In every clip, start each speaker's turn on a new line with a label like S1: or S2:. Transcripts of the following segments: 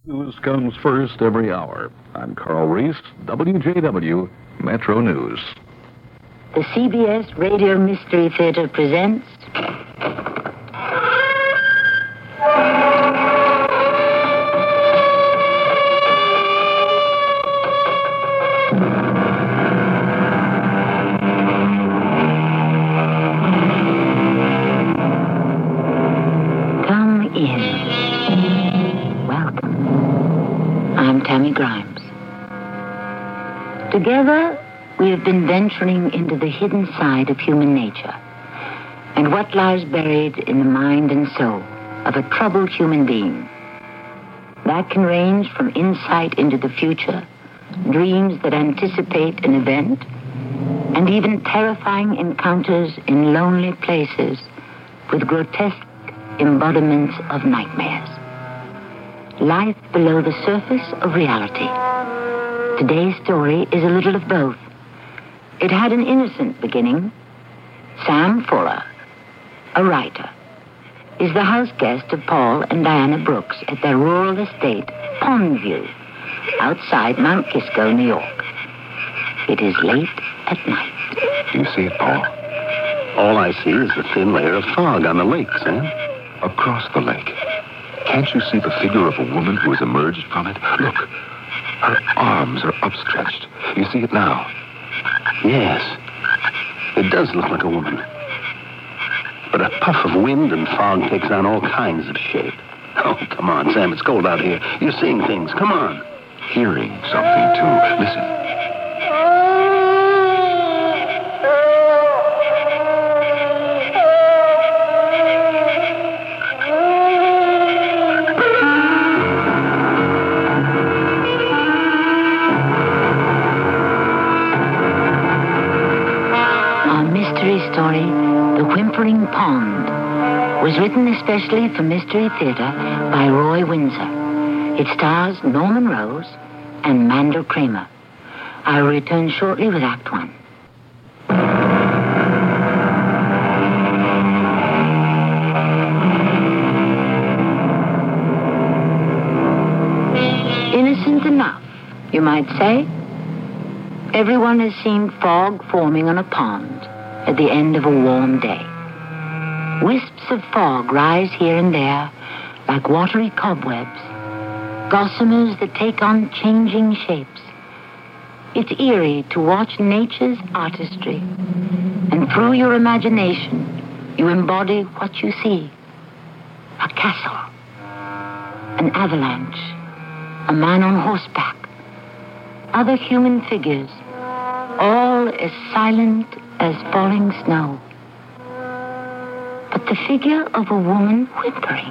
S1: News comes first every hour. I'm Carl Reese, WJW Metro News.
S2: The CBS Radio Mystery Theater presents... Come in. Welcome. I'm Tammy Grimes. Together, we have been venturing into the hidden side of human nature and what lies buried in the mind and soul of a troubled human being. That can range from insight into the future, dreams that anticipate an event, and even terrifying encounters in lonely places with grotesque embodiments of nightmares. Life below the surface of reality. Today's story is a little of both. It had an innocent beginning. Sam Fuller, a writer, is the house guest of Paul and Diana Brooks at their rural estate, Pondview, outside Mount Kisco, New York. It is late at night.
S3: Do you see it, Paul?
S4: All I see is the thin layer of fog on the lake, Sam.
S3: Across the lake. Can't you see the figure of a woman who has emerged from it? Look, her arms are upstretched. You see it now?
S4: Yes, it does look like a woman. But a puff of wind and fog takes on all kinds of shape. Oh, come on, Sam, it's cold out here. You're seeing things, come on.
S3: Hearing something, too. Listen.
S2: Story, The Whimpering Pond, was written especially for Mystery Theater by Roy Windsor. It stars Norman Rose and Mandel Kramer. I will return shortly with Act One. Innocent enough, you might say. Everyone has seen fog forming on a pond at the end of a warm day. Wisps of fog rise here and there like watery cobwebs, gossamers that take on changing shapes. It's eerie to watch nature's artistry, and through your imagination, you embody what you see. A castle, an avalanche, a man on horseback, other human figures, all as silent as falling snow. But the figure of a woman whimpering.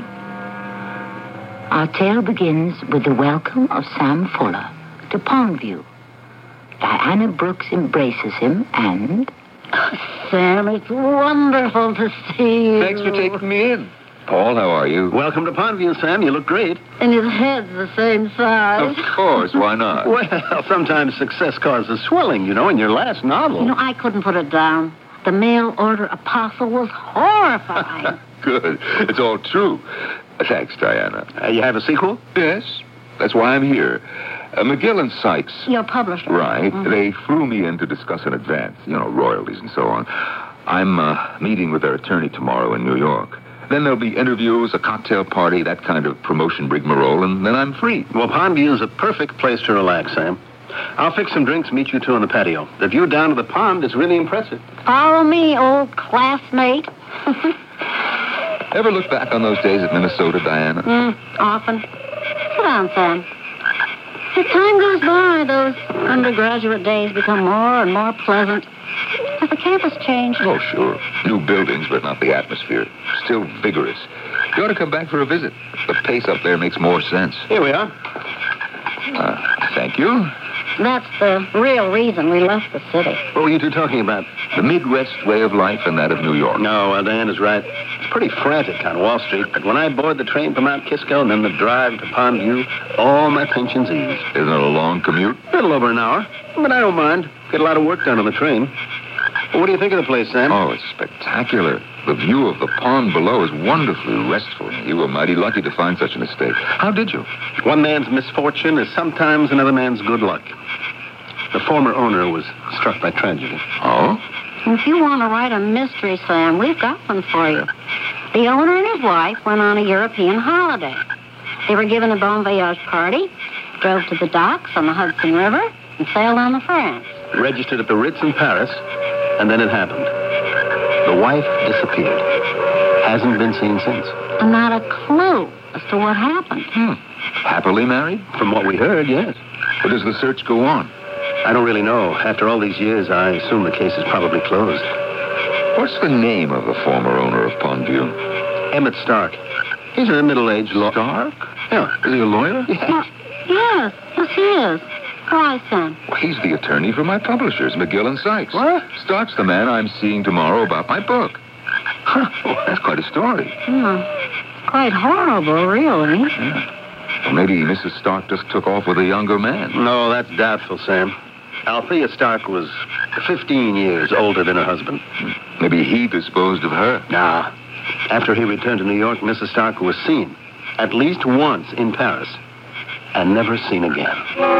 S2: Our tale begins with the welcome of Sam Fuller to Pondview. Diana Brooks embraces him and...
S5: Sam, it's wonderful to see you.
S3: Thanks for taking me in. Paul, how are you?
S4: Welcome to Pondview, Sam. You look great.
S5: And his head's the same size.
S3: Of course, why not?
S4: Well, sometimes success causes swelling, you know, in your last novel.
S5: You know, I couldn't put it down. The mail order apostle was horrifying.
S3: Good. It's all true. Thanks, Diana.
S4: You have a sequel?
S3: Yes. That's why I'm here. McGill and Sykes.
S5: Your publisher.
S3: Right.
S5: Mm-hmm.
S3: They flew me in to discuss an advance, royalties and so on. I'm meeting with their attorney tomorrow in New York. Then there'll be interviews, a cocktail party, that kind of promotion rigmarole, and then I'm free.
S4: Well, Pondview is a perfect place to relax, Sam. I'll fix some drinks, meet you two on the patio. The view down to the pond is really impressive.
S5: Follow me, old classmate.
S3: Ever look back on those days at Minnesota, Diana?
S5: Often. Sit down, Sam. As time goes by, those undergraduate days become more and more pleasant. Has the campus changed?
S3: Oh, sure. New buildings, but not the atmosphere. Still vigorous. You ought to come back for a visit. The pace up there makes more sense.
S4: Here we are.
S3: Thank you.
S5: That's the real reason we left the city.
S4: What were you two talking about?
S3: The Midwest way of life and that of New York.
S4: No, Diana's right. It's pretty frantic on Wall Street, but when I board the train from Mount Kisco and then the drive to Pondview, all my tensions ease.
S3: Isn't it a long commute?
S4: A little over an hour, but I don't mind. Get a lot of work done on the train. Well, what do you think of the place, Sam?
S3: Oh, it's spectacular. The view of the pond below is wonderfully restful. You were mighty lucky to find such an estate. How did you?
S4: One man's misfortune is sometimes another man's good luck. The former owner was struck by tragedy.
S3: Oh?
S5: If you want to write a mystery, Sam, we've got one for you. The owner and his wife went on a European holiday. They were given a bon voyage party, drove to the docks on the Hudson River, and sailed on to France.
S4: Registered at the Ritz in Paris, and then it happened. The wife disappeared. Hasn't been seen since.
S5: And not a clue as to what happened.
S3: Happily married?
S4: From what we heard, yes.
S3: Or does the search go on?
S4: I don't really know. After all these years, I assume the case is probably closed.
S3: What's the name of the former owner of Pondview?
S4: Emmett Stark. He's a middle-aged lawyer.
S3: Stark?
S4: Yeah.
S3: Is he a lawyer?
S4: Yeah.
S5: Yes, he is. Why, Sam?
S3: Well, he's the attorney for my publishers, McGill and Sykes.
S4: What?
S3: Stark's the man I'm seeing tomorrow about my book. Huh. Oh, that's quite a story.
S5: Quite horrible, really.
S3: Well, maybe Mrs. Stark just took off with a younger man.
S4: No, that's doubtful, Sam. Althea Stark was 15 years older than her husband.
S3: Maybe he disposed of her.
S4: Nah. After he returned to New York, Mrs. Stark was seen at least once in Paris and never seen again.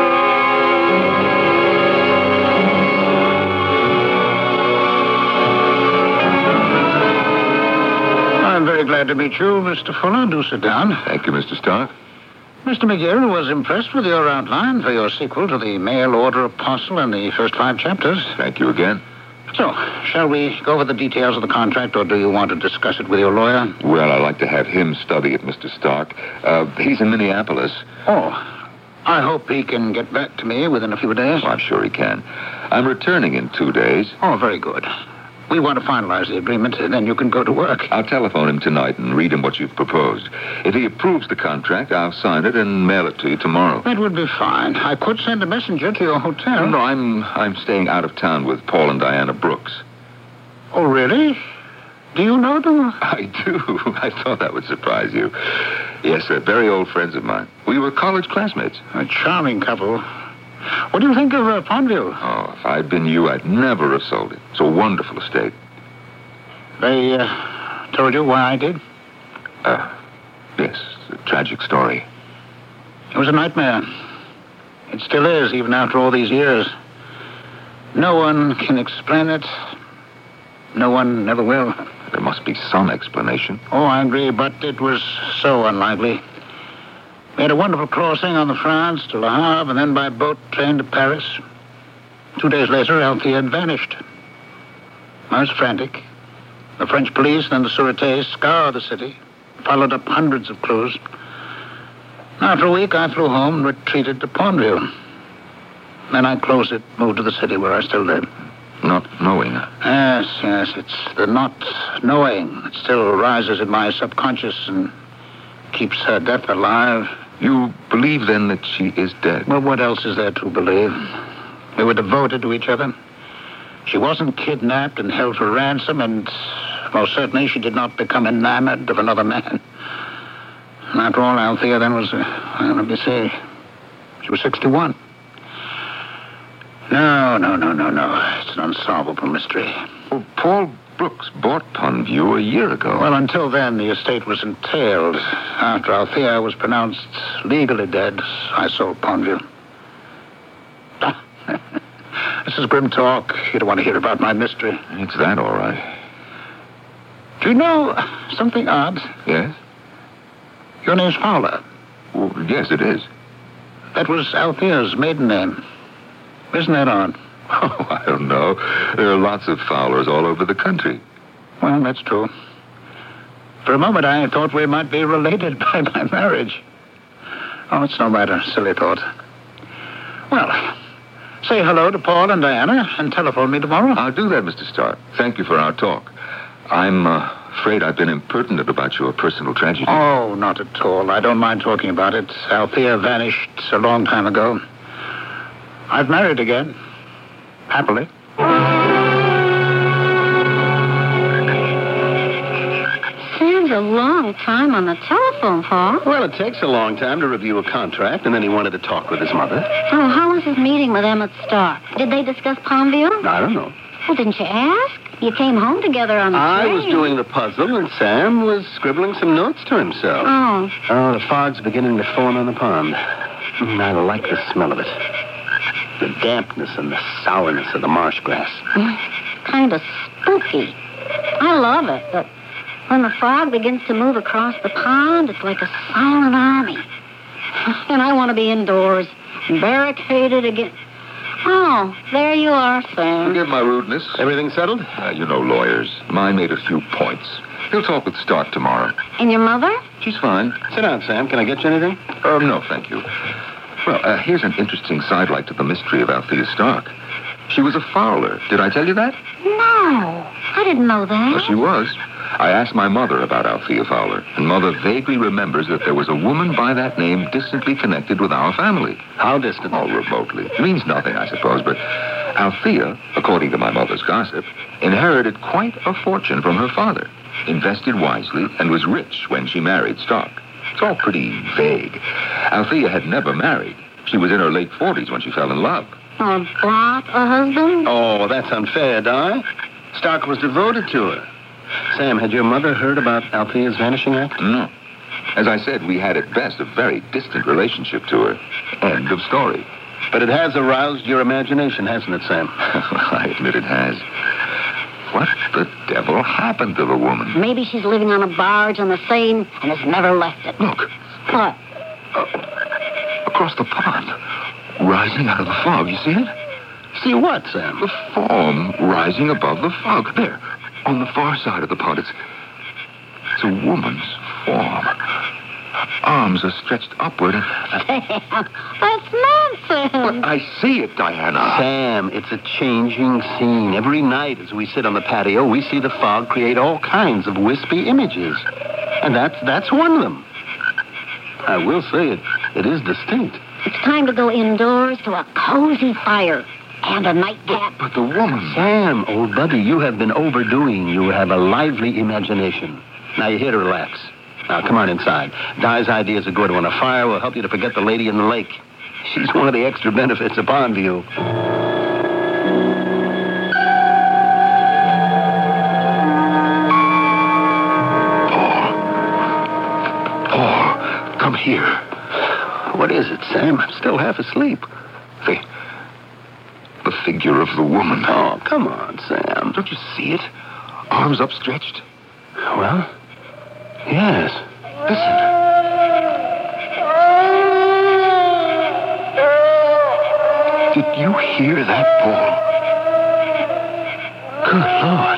S6: I'm very glad to meet you, Mr. Fuller. Do sit down.
S3: Thank you, Mr. Stark.
S6: Mr. McGill was impressed with your outline for your sequel to the Mail Order Apostle in the first 5 chapters.
S3: Thank you again.
S6: So, shall we go over the details of the contract, or do you want to discuss it with your lawyer?
S3: Well, I'd like to have him study it, Mr. Stark. He's in Minneapolis.
S6: Oh, I hope he can get back to me within a few days.
S3: Well, I'm sure he can. I'm returning in 2 days.
S6: Oh, very good. We want to finalize the agreement, and then you can go to work.
S3: I'll telephone him tonight and read him what you've proposed. If he approves the contract, I'll sign it and mail it to you tomorrow.
S6: That would be fine. I could send a messenger to your hotel.
S3: No, I'm staying out of town with Paul and Diana Brooks.
S6: Oh, really? Do you know them?
S3: I do. I thought that would surprise you. Yes, they're very old friends of mine. We were college classmates.
S6: A charming couple. What do you think of Pondview?
S3: Oh, if I'd been you, I'd never have sold it. It's a wonderful estate.
S6: They told you why I did?
S3: Yes, a tragic story.
S6: It was a nightmare. It still is, even after all these years. No one can explain it. No one ever will.
S3: There must be some explanation.
S6: Oh, I agree, but it was so unlikely. We had a wonderful crossing on the France to Le Havre, and then by boat train to Paris. 2 days later, Althea had vanished. I was frantic. The French police and the Sûreté scoured the city, followed up hundreds of clues. After a week, I flew home and retreated to Pondview. Then I closed it, moved to the city where I still live.
S3: Not knowing.
S6: Yes, it's the not knowing that still rises in my subconscious and keeps her death alive.
S3: You believe, then, that she is dead?
S6: Well, what else is there to believe? We were devoted to each other. She wasn't kidnapped and held for ransom, and most certainly she did not become enamored of another man. And after all, Althea then was, let me see, she was 61. No. It's an unsolvable mystery.
S3: Well, Paul Brooks bought Pondview a year ago.
S6: Well, until then, the estate was entailed. After Althea was pronounced legally dead, I sold Pondview. This is grim talk. You don't want to hear about my mystery.
S3: It's that, all right.
S6: Do you know something odd?
S3: Yes?
S6: Your name's Fowler.
S3: Well, yes, it is.
S6: That was Althea's maiden name. Isn't that odd?
S3: Oh, I don't know. There are lots of Fowlers all over the country.
S6: Well, that's true. For a moment, I thought we might be related by my marriage. Oh, it's no matter. Silly thought. Well, say hello to Paul and Diana and telephone me tomorrow.
S3: I'll do that, Mr. Stark. Thank you for our talk. I'm afraid I've been impertinent about your personal tragedy.
S6: Oh, not at all. I don't mind talking about it. Althea vanished a long time ago. I've married again. Happily.
S5: Sam's a long time on the telephone, Paul.
S4: Well, it takes a long time to review a contract, and then he wanted to talk with his mother.
S5: Oh, how was his meeting with Emmett Stark? Did they discuss Pondview?
S4: I don't know.
S5: Well, didn't you ask? You came home together on the
S4: I
S5: train.
S4: was doing the puzzle, and Sam was scribbling some notes to himself.
S5: Oh.
S4: Oh, the fog's beginning to form on the pond. I like the smell of it. The dampness and the sourness of the marsh grass.
S5: Kind of spooky. I love it, but when the fog begins to move across the pond, it's like a silent army. And I want to be indoors, barricaded against... Oh, there you are, Sam.
S3: Forgive my rudeness.
S4: Everything settled?
S3: You know lawyers. Mine made a few points. He'll talk with Stark tomorrow.
S5: And your mother?
S3: She's fine.
S4: Sit down, Sam. Can I get you anything?
S3: No, thank you. Well, here's an interesting sidelight to the mystery of Althea Stark. She was a Fowler. Did I tell you that?
S5: No, I didn't know that.
S3: Well, she was. I asked my mother about Althea Fowler, and Mother vaguely remembers that there was a woman by that name distantly connected with our family.
S4: How distant?
S3: Oh, remotely. It means nothing, I suppose, but Althea, according to my mother's gossip, inherited quite a fortune from her father, invested wisely, and was rich when she married Stark. It's all pretty vague. Althea had never married. She was in her late 40s when she fell in love.
S5: Brought a husband?
S4: Oh, that's unfair, Di. Stark was devoted to her. Sam, had your mother heard about Althea's vanishing act?
S3: No. As I said, we had at best a very distant relationship to her. End of story.
S4: But it has aroused your imagination, hasn't it, Sam?
S3: I admit it has. What the devil happened to the woman?
S5: Maybe she's living on a barge on the Seine and has never left it.
S3: Look,
S5: What?
S3: across the pond, rising out of the fog. You see it?
S4: See what, Sam?
S3: The form rising above the fog. There, on the far side of the pond. It's a woman's form. Her arms are stretched upward.
S5: That's nonsense.
S3: But I see it, Diana.
S4: Sam, it's a changing scene. Every night as we sit on the patio, we see the fog create all kinds of wispy images. And that's one of them. I will say it is distinct.
S5: It's time to go indoors to a cozy fire and a nightcap.
S3: But the woman...
S4: Sam, old buddy, you have been overdoing. You have a lively imagination. Now you're here to relax. Now, come on inside. Di's idea is a good one. A fire will help you to forget the lady in the lake. She's one of the extra benefits of Pondview.
S3: Paul, come here.
S4: What is it, Sam? I'm still half asleep.
S3: The figure of the woman.
S4: Oh, come on, Sam.
S3: Don't you see it? Arms upstretched.
S4: Well, yes.
S3: Listen. Did you hear that, Paul?
S4: Good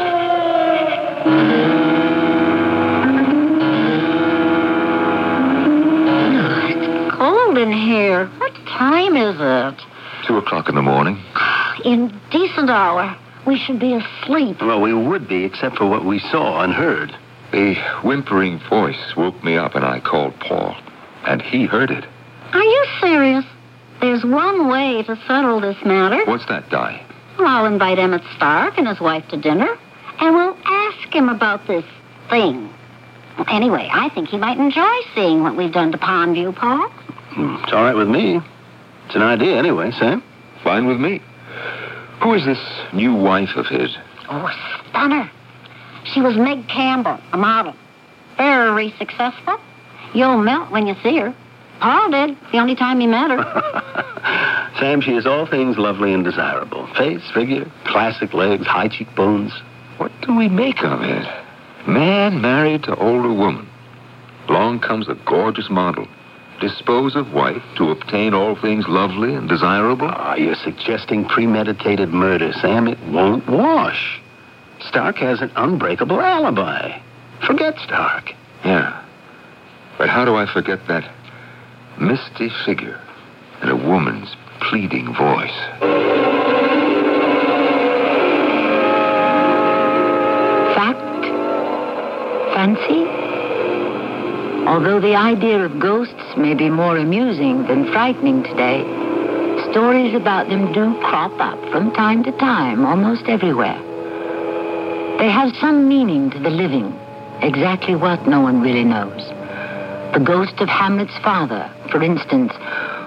S4: Lord.
S5: It's cold in here. What time is it?
S3: 2:00 in the morning.
S5: Indecent hour. We should be asleep.
S4: Well, we would be, except for what we saw and heard.
S3: A whimpering voice woke me up, and I called Paul. And he heard it.
S5: Are you serious? There's one way to settle this matter.
S3: What's that, Di?
S5: Well, I'll invite Emmett Stark and his wife to dinner, and we'll ask him about this thing. Anyway, I think he might enjoy seeing what we've done to Pondview, Paul.
S4: It's all right with me. It's an idea anyway, Sam.
S3: Fine with me. Who is this new wife of his?
S5: Oh, a stunner. She was Meg Campbell, a model. Very successful. You'll melt when you see her. Paul did, the only time he met her.
S4: Sam, she is all things lovely and desirable. Face, figure, classic legs, high cheekbones.
S3: What do we make of it? Man married to older woman. Along comes a gorgeous model. Dispose of wife to obtain all things lovely and desirable?
S4: You're suggesting premeditated murder, Sam. It won't wash. Stark has an unbreakable alibi. Forget Stark.
S3: Yeah. But how do I forget that misty figure and a woman's pleading voice?
S2: Fact? Fancy? Although the idea of ghosts may be more amusing than frightening today, stories about them do crop up from time to time almost everywhere. They have some meaning to the living, exactly what no one really knows. The ghost of Hamlet's father, for instance,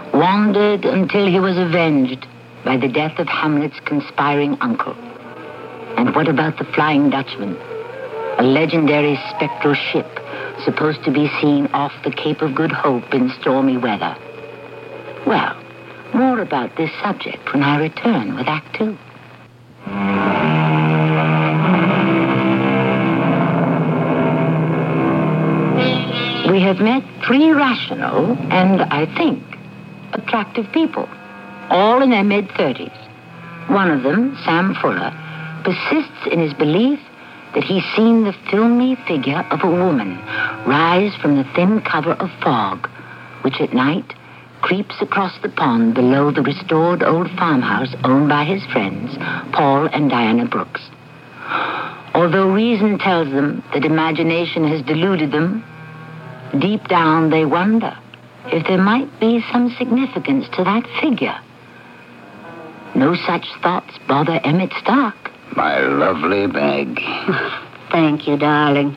S2: wandered until he was avenged by the death of Hamlet's conspiring uncle. And what about the Flying Dutchman? A legendary spectral ship supposed to be seen off the Cape of Good Hope in stormy weather. Well, more about this subject when I return with Act Two. We have met three rational and, I think, attractive people, all in their mid-30s. One of them, Sam Fuller, persists in his belief that he's seen the filmy figure of a woman rise from the thin cover of fog, which at night creeps across the pond below the restored old farmhouse owned by his friends, Paul and Diana Brooks. Although reason tells them that imagination has deluded them, deep down they wonder if there might be some significance to that figure. No such thoughts bother Emmett Stark.
S6: My lovely Meg.
S5: Thank you, darling.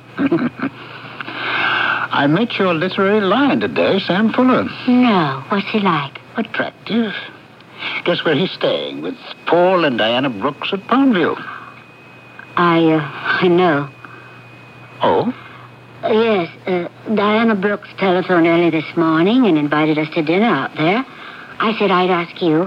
S6: I met your literary lion today, Sam Fuller.
S5: No, what's he like?
S6: Attractive. Guess where he's staying? With Paul and Diana Brooks at Pondview.
S5: I know.
S6: Oh?
S5: Yes, Diana Brooks telephoned early this morning and invited us to dinner out there. I said I'd ask you.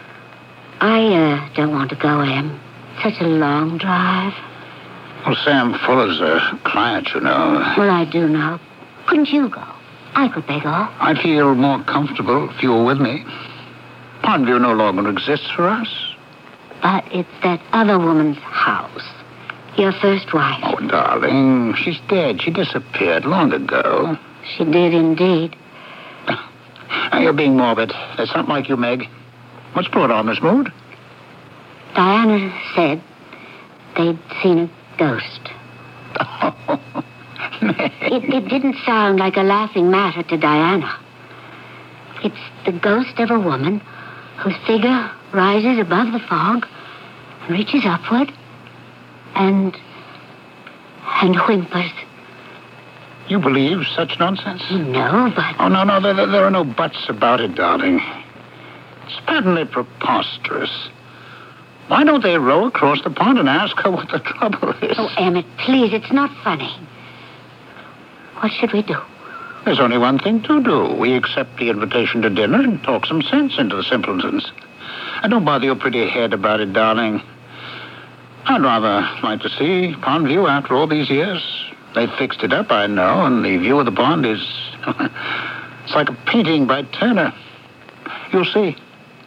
S5: I don't want to go, Em. Such a long drive.
S6: Well, Sam Fuller's a client, you know.
S5: Well, I do know. Couldn't you go? I could beg off.
S6: I'd feel more comfortable if you were with me. Pondview no longer exists for us.
S5: But it's that other woman's house. Your first wife.
S6: Oh, darling, she's dead. She disappeared long ago.
S5: She did indeed.
S6: Now, you're being morbid. That's not like you, Meg. What's brought on this mood?
S5: Diana said they'd seen a ghost.
S6: Oh, Meg.
S5: It didn't sound like a laughing matter to Diana. It's the ghost of a woman whose figure rises above the fog and reaches upward and whimpers.
S6: You believe such nonsense?
S5: No, but...
S6: Oh, no, there are no buts about it, darling. It's patently preposterous. Why don't they row across the pond and ask her what the trouble is?
S5: Oh, Emmett, please, it's not funny. What should we do?
S6: There's only one thing to do. We accept the invitation to dinner and talk some sense into the simpletons. And don't bother your pretty head about it, darling. I'd rather like to see Pondview after all these years. They fixed it up, I know, and the view of the pond is... it's like a painting by Turner. You'll see.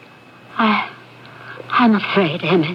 S5: I'm afraid, Emmett.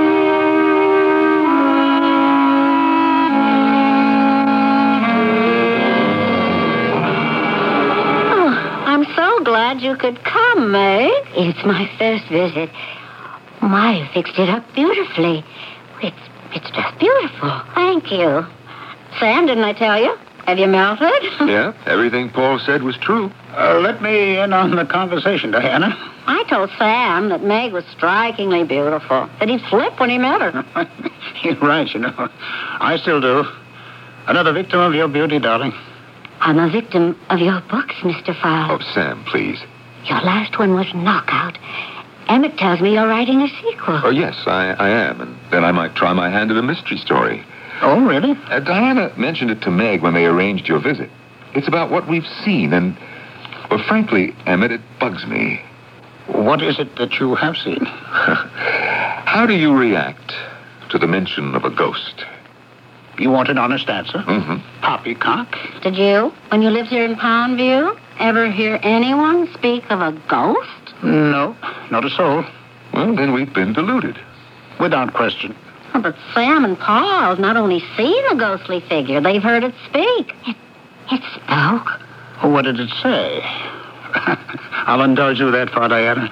S5: Oh, I'm so glad you could come, Meg. It's my first visit. My, you fixed it up beautifully. It's just beautiful. Thank you. Sam, didn't I tell you? Have you melted?
S3: Yeah, everything Paul said was true.
S6: Let me in on the conversation, Diana.
S5: I told Sam that Meg was strikingly beautiful, that he'd flip when he met her.
S6: You're right, you know. I still do. Another victim of your beauty, darling.
S5: I'm a victim of your books, Mr. Fowler.
S3: Oh, Sam, please.
S5: Your last one was Knockout. Emmett tells me you're writing a sequel.
S3: Oh, yes, I am. And then I might try my hand at a mystery story.
S6: Oh, really?
S3: Diana mentioned it to Meg when they arranged your visit. It's about what we've seen, and... Well, frankly, Emmett, it bugs me.
S6: What is it that you have seen?
S3: How do you react to the mention of a ghost?
S6: You want an honest answer?
S3: Mm-hmm.
S6: Poppycock?
S5: Did you, when you lived here in Pondview, ever hear anyone speak of a ghost?
S6: No, not a soul.
S3: Well, then we've been deluded.
S6: Without question.
S5: Oh, but Sam and Paul have not only seen a ghostly figure, they've heard it speak. It spoke.
S6: What did it say? I'll indulge you that far, Diana.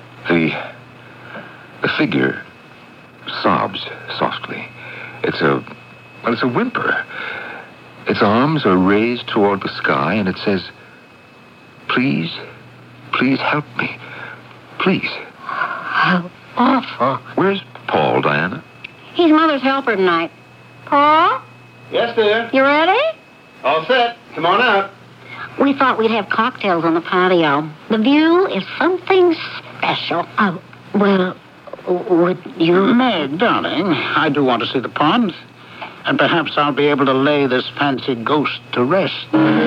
S3: The figure sobs softly. It's a whimper. Its arms are raised toward the sky, and it says, please help me. Please.
S5: How awful.
S3: Where's Paul, Diana?
S5: He's Mother's helper tonight. Paul?
S6: Yes, dear.
S5: You ready?
S6: All set. Come on out.
S5: We thought we'd have cocktails on the patio. The view is something special. Oh, well,
S2: Would you?
S6: Meg, darling, I do want to see the pond. And perhaps I'll be able to lay this fancy ghost to rest.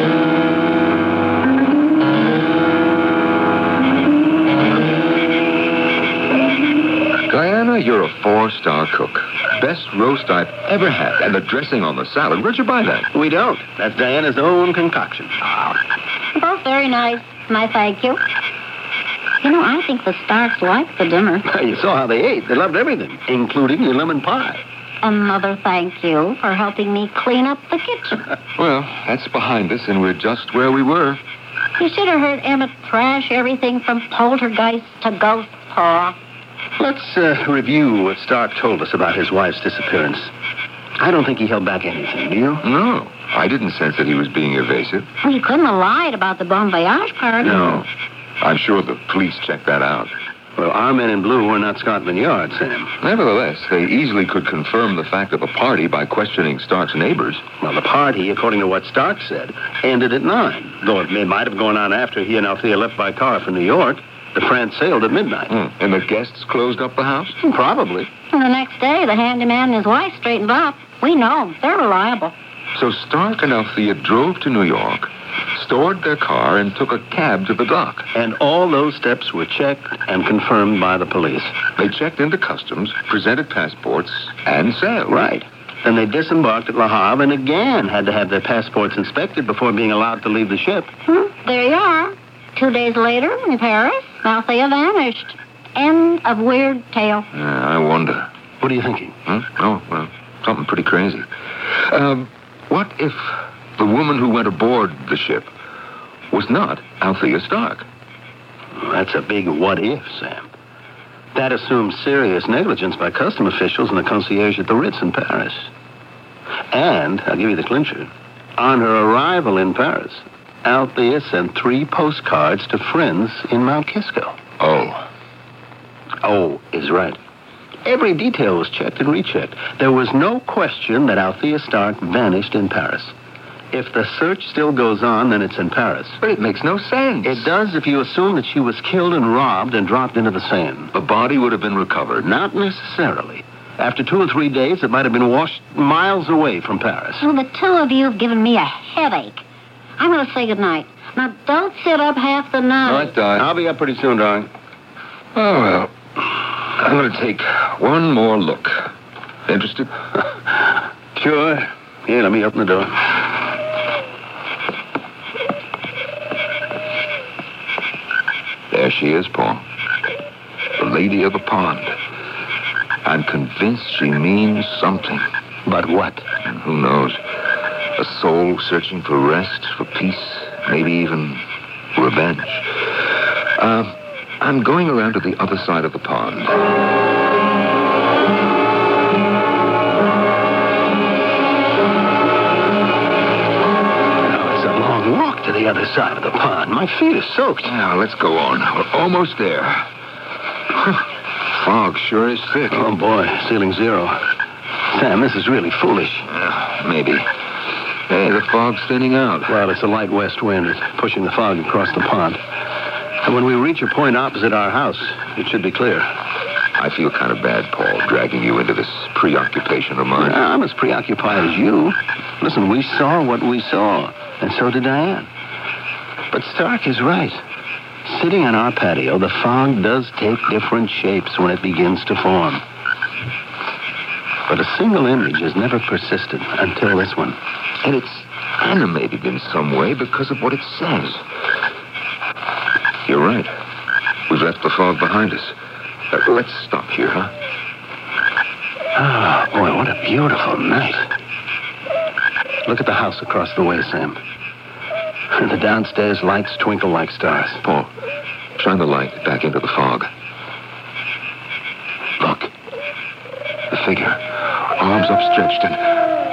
S3: Diana, you're a 4-star cook. Best roast I've ever had. And the dressing on the salad, where'd you buy that?
S4: We don't. That's Diana's own concoction.
S5: Both very nice, and I thank you. You know, I think the Starks liked the dinner.
S4: You saw how they ate. They loved everything, including your lemon pie.
S5: Another thank you for helping me clean up the kitchen.
S3: Well, that's behind us, and we're just where we were.
S5: You should have heard Emmett thrash everything from poltergeist to ghost paw.
S4: Let's review what Stark told us about his wife's disappearance. I don't think he held back anything, do you?
S3: No, I didn't sense that he was being evasive.
S5: Well, you couldn't have lied about the Bon Voyage party.
S3: No. I'm sure the police checked that out.
S4: Well, our men in blue were not Scotland Yard, Sam.
S3: Nevertheless, they easily could confirm the fact of a party by questioning Stark's neighbors.
S4: Well, the party, according to what Stark said, ended at 9. Though it might have gone on after he and Althea left by car for New York. The France sailed at midnight.
S3: And the guests closed up the house?
S4: Probably.
S5: And the next day, the handyman and his wife straightened up. We know. They're reliable.
S3: So Stark and Althea drove to New York, stored their car, and took a cab to the dock.
S4: And all those steps were checked and confirmed by the police.
S3: They checked into customs, presented passports, and sailed.
S4: Right. Then they disembarked at Le Havre and again had to have their passports inspected before being allowed to leave the ship.
S5: There you are. 2 days later, in Paris, Althea vanished. End of weird tale.
S3: I wonder.
S4: What are you thinking?
S3: Oh, well, something pretty crazy. What if the woman who went aboard the ship was not Althea Stark?
S4: Well, that's a big what if, Sam. That assumes serious negligence by custom officials and the concierge at the Ritz in Paris. And, I'll give you the clincher, on her arrival in Paris, Althea sent 3 postcards to friends in Mount Kisco. Oh is right. Every detail was checked and rechecked. There was no question that Althea Stark vanished in Paris. If the search still goes on, then it's in Paris.
S3: But it makes no sense.
S4: It does if you assume that she was killed and robbed and dropped into the Seine.
S3: The body would have been recovered.
S4: Not necessarily. After 2 or 3 days, it might have been washed miles away from Paris.
S5: Well, the two of you have given me a headache. I'm going to say goodnight. Now, don't sit up half the night.
S3: Right, Di.
S4: I'll be up pretty soon, darling.
S3: Oh, well. I'm going to take one more look. Interested?
S4: Sure. Here, let me open the door.
S3: There she is, Paul. The lady of the pond. I'm convinced she means something.
S4: But what?
S3: And who knows? A soul searching for rest, for peace, maybe even revenge. I'm going around to the other side of the pond.
S4: Now, it's a long walk to the other side of the pond. My feet are soaked.
S3: Now, let's go on. We're almost there. Fog sure is thick.
S4: Oh, boy, ceiling 0. Sam, this is really foolish.
S3: Maybe. Hey, the fog's thinning out.
S4: Well, it's a light west wind. It's pushing the fog across the pond. And when we reach a point opposite our house, it should be clear.
S3: I feel kind of bad, Paul, dragging you into this preoccupation of mine.
S4: I'm as preoccupied as you. Listen, we saw what we saw, and so did Diane. But Stark is right. Sitting on our patio, the fog does take different shapes when it begins to form. But a single image has never persisted until this one.
S3: And it's animated in some way because of what it says. You're right. We've left the fog behind us. Let's stop here, huh?
S4: Oh, boy, what a beautiful night. Look at the house across the way, Sam. The downstairs lights twinkle like stars.
S3: Paul, shine the light back into the fog. Look. The figure. Arms upstretched and...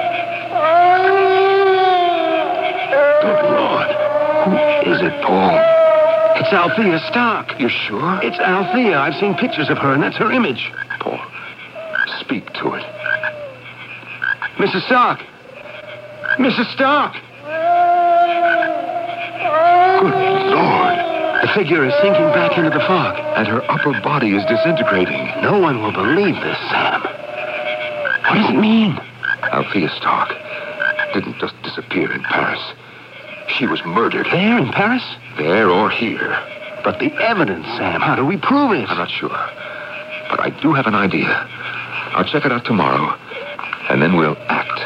S3: Good Lord. Who is it, Paul?
S4: It's Althea Stark.
S3: You sure?
S4: It's Althea. I've seen pictures of her, and that's her image.
S3: Paul, speak to it.
S4: Mrs. Stark. Mrs. Stark.
S3: Good Lord.
S4: The figure is sinking back into the fog.
S3: And her upper body is disintegrating.
S4: No one will believe this, Sam. What does it mean?
S3: Althea Stark didn't just disappear in Paris. She was murdered.
S4: There in Paris?
S3: There or here.
S4: But the evidence, Sam, how do we prove it?
S3: I'm not sure. But I do have an idea. I'll check it out tomorrow, and then we'll act.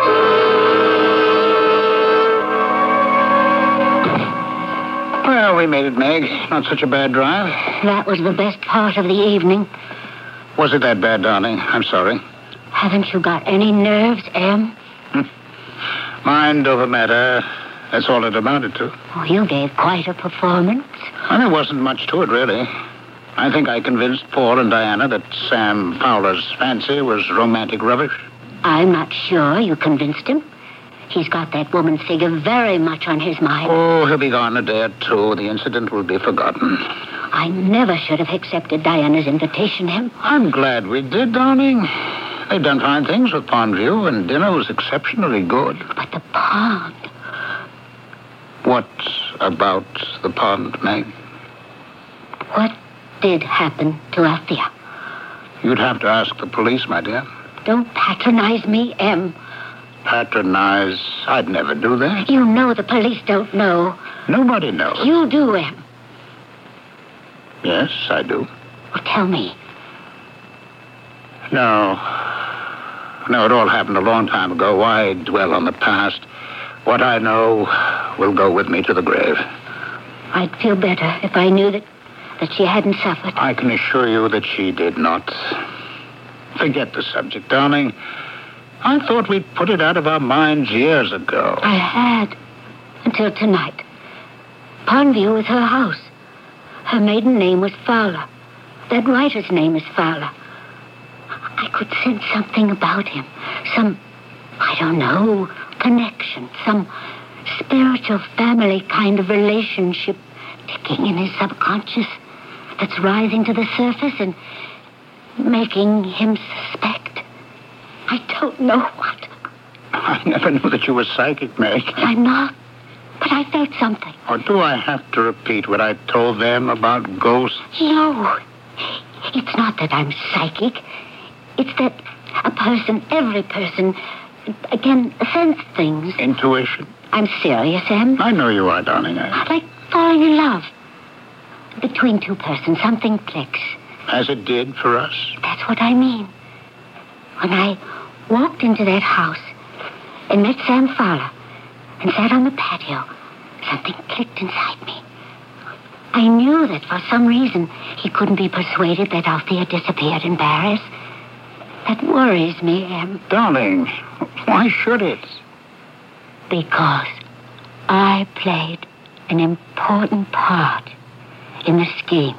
S6: Well, we made it, Meg. Not such a bad drive.
S5: That was the best part of the evening.
S6: Was it that bad, darling? I'm sorry.
S5: Haven't you got any nerves, Em?
S6: Mind over matter. That's all it amounted to.
S5: Oh, you gave quite a performance.
S6: And there wasn't much to it, really. I think I convinced Paul and Diana that Sam Fowler's fancy was romantic rubbish.
S5: I'm not sure you convinced him. He's got that woman's figure very much on his mind.
S6: Oh, he'll be gone a day or two. The incident will be forgotten.
S5: I never should have accepted Diana's invitation, Em.
S6: I'm glad we did, darling. They've done fine things with Pondview, and dinner was exceptionally good.
S5: But the pond...
S6: What about the pond, Meg?
S5: What did happen to Althea?
S6: You'd have to ask the police, my dear.
S5: Don't patronize me, Em.
S6: Patronize? I'd never do that.
S5: You know the police don't know.
S6: Nobody knows.
S5: You do, Em.
S6: Yes, I do.
S5: Well, tell me.
S6: No, it all happened a long time ago. Why dwell on the past? What I know will go with me to the grave.
S5: I'd feel better if I knew that she hadn't suffered.
S6: I can assure you that she did not. Forget the subject, darling. I thought we'd put it out of our minds years ago.
S5: I had. Until tonight. Pondview was her house. Her maiden name was Fowler. That writer's name is Fowler. I could sense something about him. Some, I don't know, connection. Some spiritual family kind of relationship ticking in his subconscious that's rising to the surface and making him suspect. I don't know what.
S6: I never knew that you were psychic, Meg.
S5: I'm not, but I felt something.
S6: Or do I have to repeat what I told them about ghosts?
S5: No, it's not that I'm psychic. It's that a person, every person, can sense things.
S6: Intuition?
S5: I'm serious, Em.
S6: I know you are, darling.
S5: Like falling in love. Between two persons, something clicks.
S6: As it did for us?
S5: That's what I mean. When I walked into that house and met Sam Fowler and sat on the patio, something clicked inside me. I knew that for some reason he couldn't be persuaded that Althea disappeared in Paris. That worries me, Em.
S6: Darling, why should it?
S5: Because I played an important part in the scheme.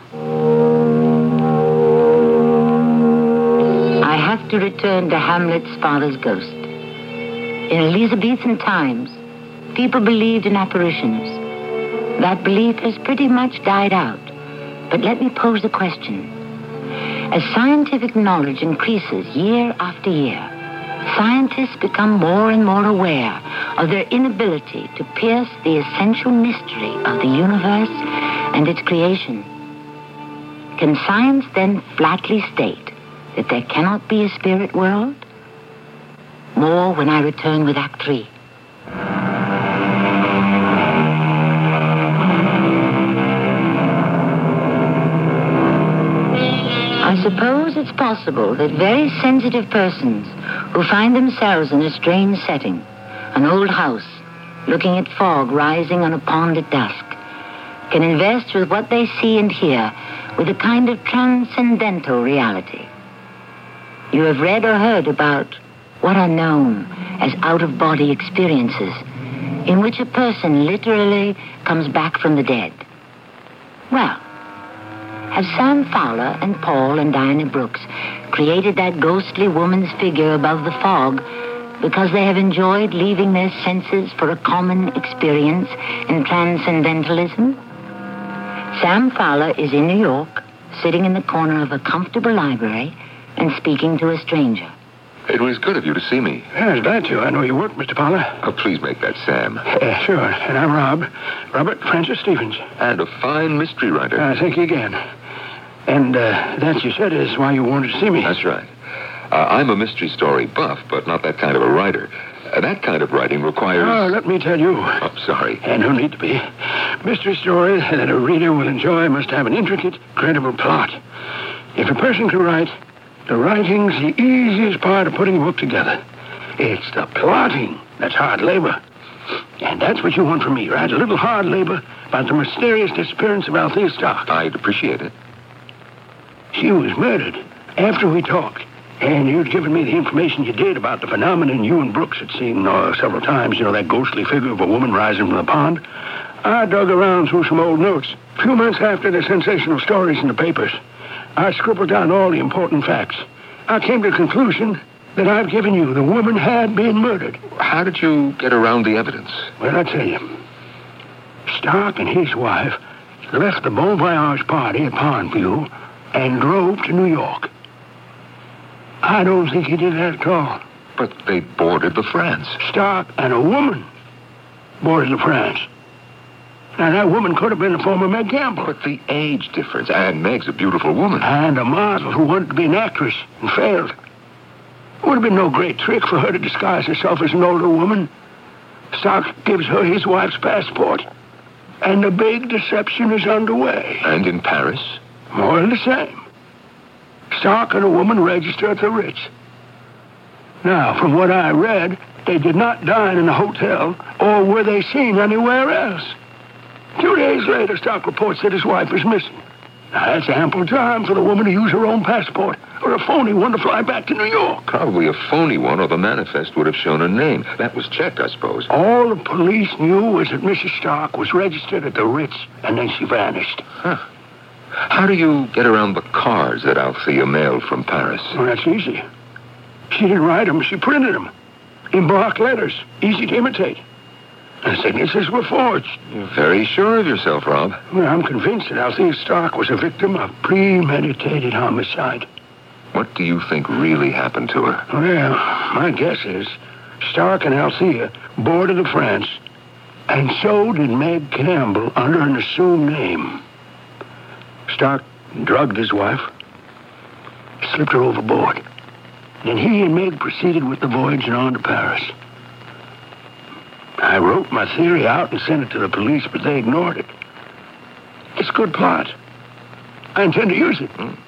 S5: I have to return to Hamlet's father's ghost. In Elizabethan times, people believed in apparitions. That belief has pretty much died out. But let me pose a question. As scientific knowledge increases year after year, scientists become more and more aware of their inability to pierce the essential mystery of the universe and its creation. Can science then flatly state that there cannot be a spirit world? More when I return with Act 3. I suppose it's possible that very sensitive persons who find themselves in a strange setting, an old house, looking at fog rising on a pond at dusk, can invest with what they see and hear with a kind of transcendental reality. You have read or heard about what are known as out-of-body experiences, in which a person literally comes back from the dead. Well, have Sam Fowler and Paul and Diana Brooks created that ghostly woman's figure above the fog because they have enjoyed leaving their senses for a common experience in transcendentalism? Sam Fowler is in New York, sitting in the corner of a comfortable library and speaking to a stranger.
S3: It was good of you to see me.
S4: Yes, glad to. I know you work, Mr. Pollard.
S3: Oh, please make that Sam.
S4: Sure. And I'm Rob. Robert Francis Stevens.
S3: And a fine mystery writer.
S4: Thank you again. And that, you said, is why you wanted to see me.
S3: That's right. I'm a mystery story buff, but not that kind of a writer. That kind of writing requires...
S4: Oh, let me tell you.
S3: Oh, sorry.
S4: And no need to be. Mystery story that a reader will enjoy must have an intricate, credible plot. If a person can write, the writing's the easiest part of putting a book together. It's the plotting that's hard labor. And that's what you want from me, right? A little hard labor about the mysterious disappearance of Althea Stark.
S3: I'd appreciate it.
S4: She was murdered after we talked. And you'd given me the information you did about the phenomenon you and Brooks had seen several times. You know, that ghostly figure of a woman rising from the pond. I dug around through some old notes. A few months after the sensational stories in the papers, I scribbled down all the important facts. I came to the conclusion that I've given you. The woman had been murdered.
S3: How did you get around the evidence?
S4: Well, I tell you, Stark and his wife left the Bon Voyage party at Pondview and drove to New York. I don't think he did that at all.
S3: But they boarded the France.
S4: Stark and a woman boarded the France. Now, that woman could have been the former Meg Campbell.
S3: But the age difference, and Meg's a beautiful woman.
S4: And a model who wanted to be an actress and failed. It would have been no great trick for her to disguise herself as an older woman. Stark gives her his wife's passport. And the big deception is underway.
S3: And in Paris?
S4: More of the same. Stark and a woman register at the Ritz. Now, from what I read, they did not dine in a hotel, or were they seen anywhere else. 2 days later, Stark reports that his wife is missing. Now, that's ample time for the woman to use her own passport, or a phony one to fly back to New York.
S3: Probably a phony one, or the manifest would have shown her name. That was checked, I suppose.
S4: All the police knew was that Mrs. Stark was registered at the Ritz, and then she vanished.
S3: Huh. How do you get around the cards that Althea mailed from Paris?
S4: Well, that's easy. She didn't write them, she printed them. In block letters, easy to imitate. The signatures were forged.
S3: You're very sure of yourself, Rob.
S4: Well, I'm convinced that Althea Stark was a victim of premeditated homicide.
S3: What do you think really happened to her?
S4: Well, my guess is Stark and Althea boarded the France, and so did Meg Campbell under an assumed name. Stark drugged his wife, slipped her overboard. Then he and Meg proceeded with the voyage and on to Paris. I wrote my theory out and sent it to the police, but they ignored it. It's a good plot. I intend to use it.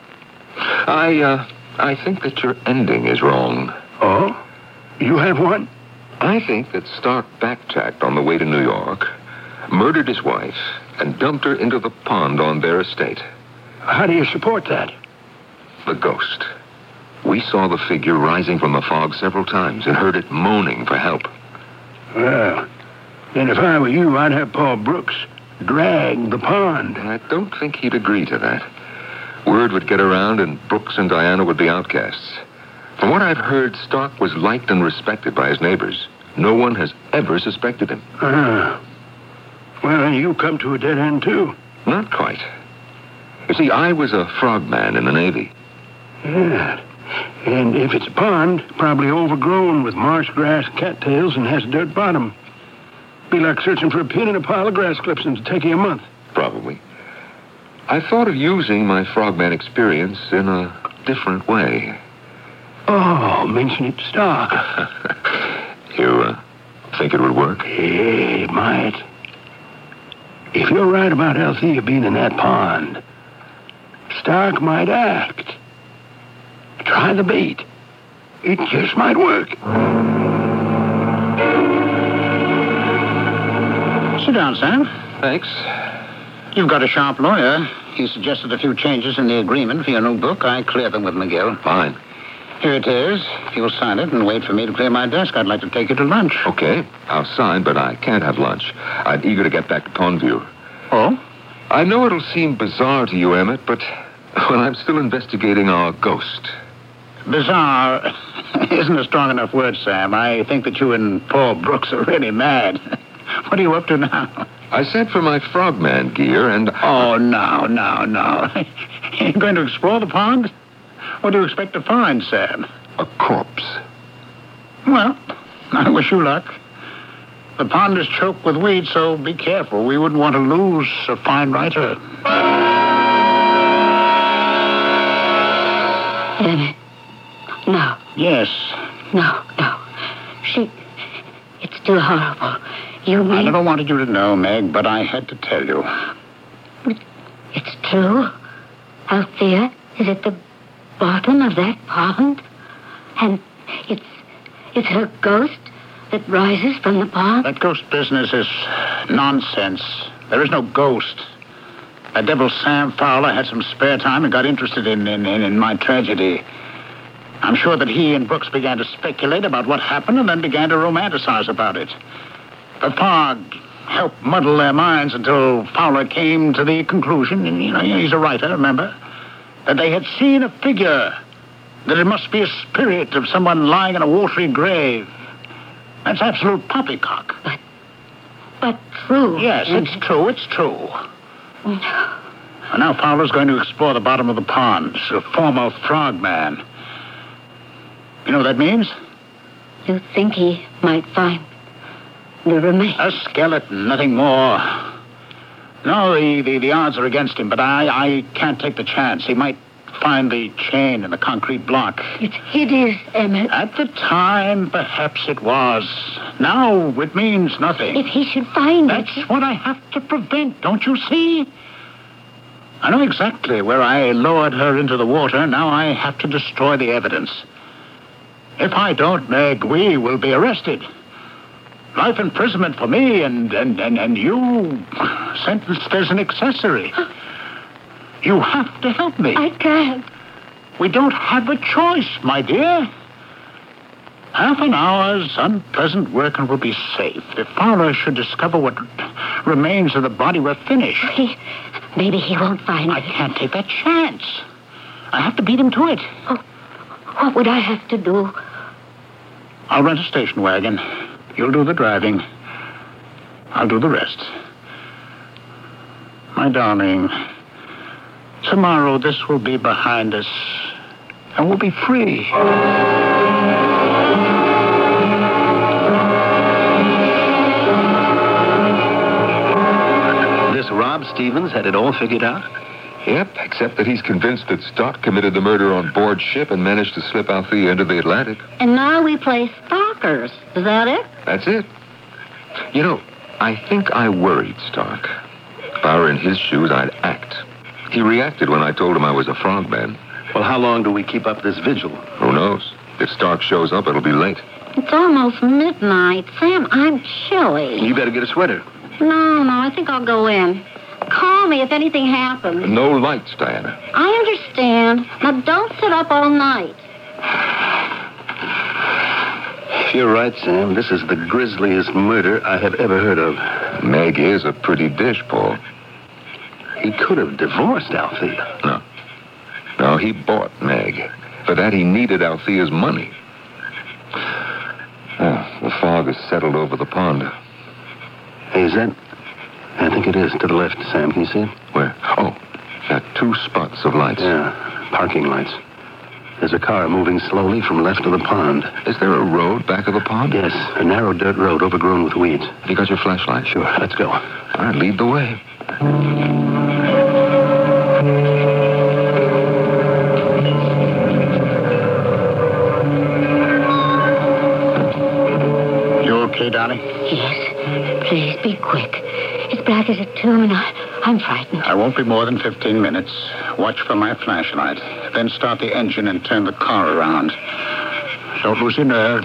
S3: I think that your ending is wrong.
S4: Oh? You have one?
S3: I think that Stark backtracked on the way to New York, murdered his wife, and dumped her into the pond on their estate.
S4: How do you support that?
S3: The ghost. We saw the figure rising from the fog several times and heard it moaning for help.
S4: Well, then if I were you, I'd have Paul Brooks drag the pond.
S3: I don't think he'd agree to that. Word would get around and Brooks and Diana would be outcasts. From what I've heard, Stark was liked and respected by his neighbors. No one has ever suspected him.
S4: Well, then you come to a dead end, too.
S3: Not quite. You see, I was a frogman in the Navy.
S4: Yeah. And if it's a pond, probably overgrown with marsh grass and cattails and has a dirt bottom. Be like searching for a pin in a pile of grass clips and it'd take you a month.
S3: Probably. I thought of using my frogman experience in a different way.
S4: Oh, mention it to Stark.
S3: You think it would work?
S4: It might. If you're right about Althea being in that pond, Stark might act. Try the bait. It just might work.
S6: Sit down, Sam.
S3: Thanks.
S6: You've got a sharp lawyer. He suggested a few changes in the agreement for your new book. I cleared them with McGill.
S3: Fine.
S6: Here it is. If you'll sign it and wait for me to clear my desk, I'd like to take you to lunch.
S3: Okay. I'll sign, but I can't have lunch. I'm eager to get back to Pondview.
S6: Oh?
S3: I know it'll seem bizarre to you, Emmett, but, well, I'm still investigating our ghost.
S6: Bizarre isn't a strong enough word, Sam. I think that you and Paul Brooks are really mad. What are you up to now?
S3: I sent for my frogman gear and...
S6: Oh, no. You're going to explore the pond? What do you expect to find, Sam?
S3: a corpse.
S6: Well, I wish you luck. The pond is choked with weeds, so be careful. We wouldn't want to lose a fine writer.
S5: Emmett. No.
S6: Yes.
S5: No. It's too horrible. You mean...
S6: I never wanted you to know, Meg, but I had to tell you.
S5: It's true? Althea is at the bottom of that pond? And it's her ghost that rises from the pond?
S6: That ghost business is nonsense. There is no ghost. That devil Sam Fowler had some spare time and got interested in my tragedy. I'm sure that he and Brooks began to speculate about what happened and then began to romanticize about it. The fog helped muddle their minds until Fowler came to the conclusion, and he's a writer, remember, that they had seen a figure, that it must be a spirit of someone lying in a watery grave. That's absolute poppycock.
S5: But true.
S6: Yes, it's true. And now Fowler's going to explore the bottom of the pond. He's a former frogman. You know what that means?
S5: You think he might find the remains?
S6: A skeleton, nothing more. No, the odds are against him, but I can't take the chance. He might find the chain in the concrete block.
S5: It's hideous, Emmett.
S6: At the time, perhaps it was. Now, it means nothing.
S5: If he should find it...
S6: That's what I have to prevent, don't you see? I know exactly where I lowered her into the water. Now I have to destroy the evidence. If I don't, Meg, we will be arrested. Life imprisonment for me, and you sentenced as an accessory. You have to help me.
S5: I can't.
S6: We don't have a choice, my dear. Half an hour's unpleasant work and we'll be safe. If Fowler should discover what remains of the body, we're finished.
S5: Maybe he won't find
S6: I
S5: it.
S6: can't take that chance. I have to beat him to it.
S5: Oh, what would I have to do?
S6: I'll rent a station wagon. You'll do the driving. I'll do the rest. My darling, tomorrow this will be behind us, and we'll be free.
S4: This Rob Stevens had it all figured out?
S3: Yep, except that he's convinced that Stark committed the murder on board ship and managed to slip Althea into the Atlantic.
S5: And now we play stalkers. Is that it?
S3: That's it. You know, I think I worried Stark. If I were in his shoes, I'd act. He reacted when I told him I was a frogman.
S4: Well, how long do we keep up this vigil?
S3: Who knows? If Stark shows up, it'll be late.
S5: It's almost midnight. Sam, I'm chilly.
S4: You better get a sweater.
S5: No, I think I'll go in. Call me if anything happens.
S3: No lights, Diana.
S5: I understand. Now, don't sit up all night.
S4: If you're right, Sam, this is the grisliest murder I have ever heard of.
S3: Meg is a pretty dish, Paul.
S4: He could have divorced Althea.
S3: No, he bought Meg. For that, he needed Althea's money. The fog has settled over the pond.
S4: Hey, is that... I think it is. To the left, Sam. Can you see it?
S3: Where? Oh, got two spots of lights.
S4: Yeah, parking lights. There's a car moving slowly from left of the pond.
S3: Is there a road back of the pond?
S4: Yes, a narrow dirt road overgrown with weeds.
S3: Have you got your flashlight?
S4: Sure, let's go.
S3: All right, lead the way.
S6: You okay, darling?
S5: Yes. Please, be quick. It's black as a tomb, and I'm frightened.
S6: I won't be more than 15 minutes. Watch for my flashlight. Then start the engine and turn the car around. Don't lose your nerve.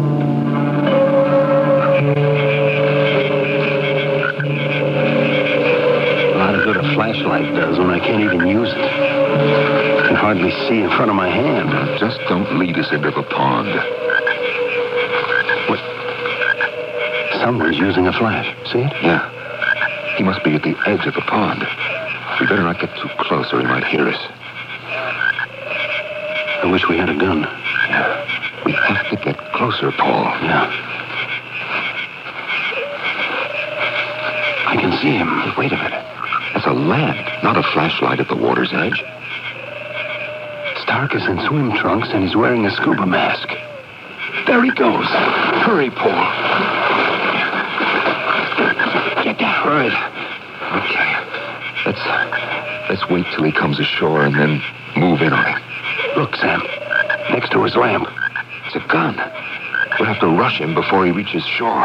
S4: A lot of good a flashlight does when I can't even use it. I can hardly see in front of my hand.
S3: Now, just don't lead us into the pond.
S4: What? Someone's using a flash. See it?
S3: Yeah. He must be at the edge of the pond. We better not get too close or he might hear us.
S4: I wish we had a gun.
S3: Yeah. We have to get closer, Paul.
S4: Yeah. I can see him.
S3: Hey, wait a minute. That's a lamp, not a flashlight at the water's edge.
S4: dark as in swim trunks, and he's wearing a scuba mask. There he goes. Hurry, Paul. Get down.
S3: Right. Okay. Let's wait till he comes ashore and then move in on him.
S4: Look, Sam. Next to his lamp.
S3: It's a gun. We'll have to rush him before he reaches shore.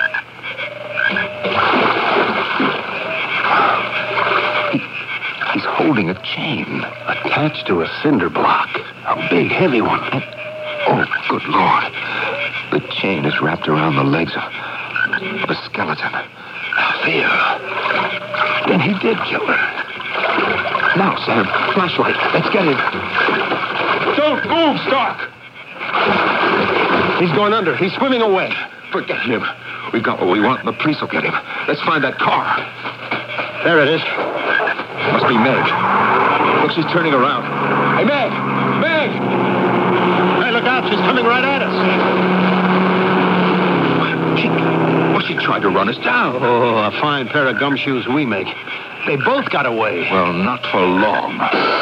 S3: He's holding a chain.
S4: Attached to a cinder block. A big, heavy one.
S3: Oh, good Lord. The chain is wrapped around the legs of a skeleton.
S4: Althea. Then he did kill her.
S3: Now, Sam, flashlight. Let's get him.
S4: Don't move, Stark! He's going under. He's swimming away.
S3: Forget him. We've got what we want, and the police will get him. Let's find that car.
S4: There it is.
S3: Must be Meg. Look, she's turning around. Hey, Meg! Meg!
S4: Hey, look out. She's coming right at us.
S3: She tried to run us down.
S4: Oh, a fine pair of gumshoes we make. They both got away.
S3: Well, not for long.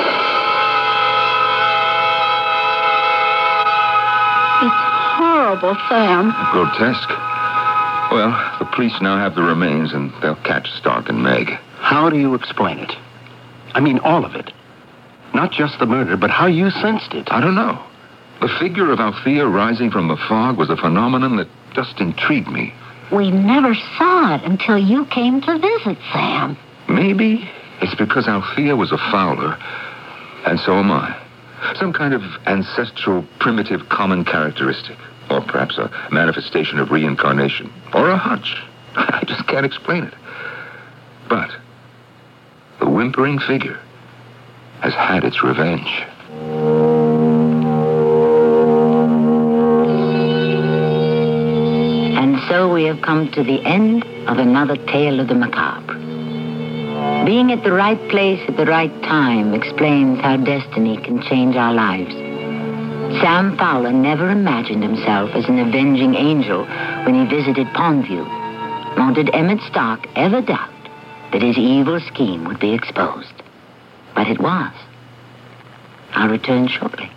S5: It's horrible, Sam.
S3: Grotesque. Well, the police now have the remains, and they'll catch Stark and Meg.
S4: How do you explain it? I mean, all of it. Not just the murder, but how you sensed it.
S3: I don't know. The figure of Althea rising from the fog was a phenomenon that just intrigued me.
S5: We never saw it until you came to visit, Sam.
S3: Maybe it's because Althea was a Fowler, and so am I. Some kind of ancestral, primitive, common characteristic. Or perhaps a manifestation of reincarnation. Or a hunch. I just can't explain it. But the whimpering figure has had its revenge.
S2: And so we have come to the end of another tale of the macabre. Being at the right place at the right time explains how destiny can change our lives. Sam Fowler never imagined himself as an avenging angel when he visited Pondview, nor did Emmett Stark ever doubt that his evil scheme would be exposed. But it was. I'll return shortly.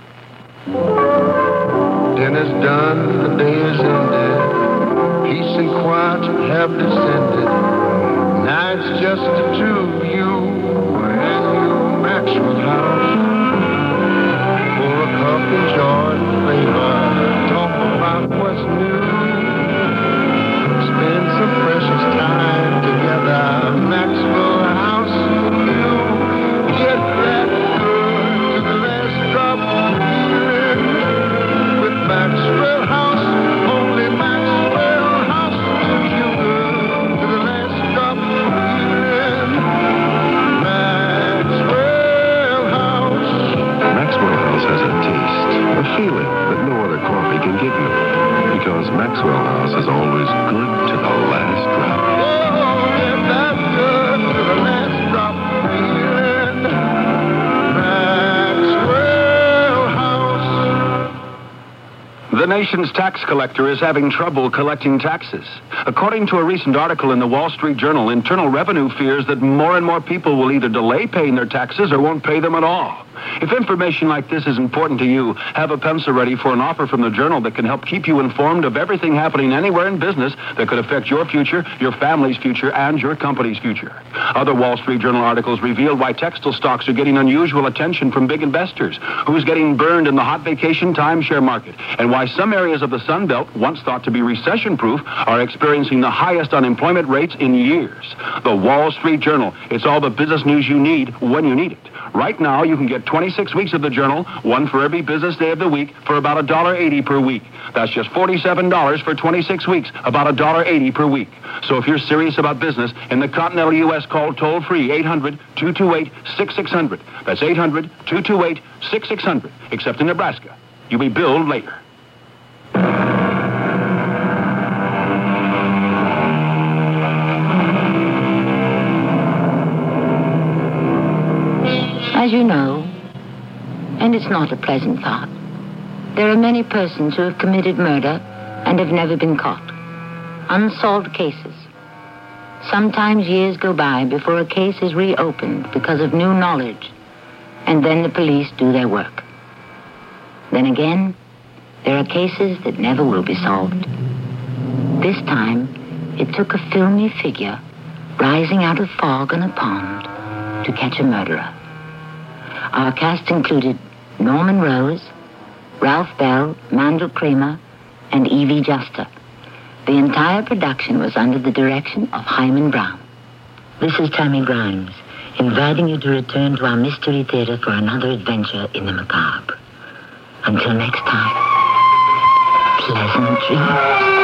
S7: Dinner's done, the day is ended. Peace and quiet have descended. Now it's just the two of you and you, Maxwell House. For a cup of joy and flavor, talk about what's new. Spend some precious time together, Maxwell House. You get that good to the last drop feeling with Maxwell House. Only Maxwell House gives you good to the last drop feeling. Maxwell House.
S8: Maxwell House has a taste, a feeling that no other coffee can give you. Because Maxwell House is always good to the last drop.
S7: Oh, get that good to the last drop feeling. Maxwell House.
S4: The nation's tax collector is having trouble collecting taxes. According to a recent article in the Wall Street Journal, Internal Revenue fears that more and more people will either delay paying their taxes or won't pay them at all. If information like this is important to you, have a pencil ready for an offer from the Journal that can help keep you informed of everything happening anywhere in business that could affect your future, your family's future, and your company's future. Other Wall Street Journal articles reveal why textile stocks are getting unusual attention from big investors, who's getting burned in the hot vacation timeshare market, and why some areas of the Sun Belt, once thought to be recession-proof, are experiencing the highest unemployment rates in years. The Wall Street Journal. It's all the business news you need when you need it. Right now, you can get 26 weeks of the Journal, one for every business day of the week, for about $1.80 per week. That's just $47 for 26 weeks, about $1.80 per week. So if you're serious about business, in the continental U.S., call toll-free 800-228-6600. That's 800-228-6600, except in Nebraska. You'll be billed later.
S2: As you know, and it's not a pleasant thought, there are many persons who have committed murder and have never been caught. Unsolved cases. Sometimes years go by before a case is reopened because of new knowledge. and then the police do their work. Then again, there are cases that never will be solved. This time, it took a filmy figure rising out of fog in a pond to catch a murderer. Our cast included Norman Rose, Ralph Bell, Mandel Kramer, and Evie Juster. The entire production was under the direction of Hyman Brown. This is Tammy Grimes, inviting you to return to our Mystery Theater for another adventure in the macabre. Until next time, pleasant dreams.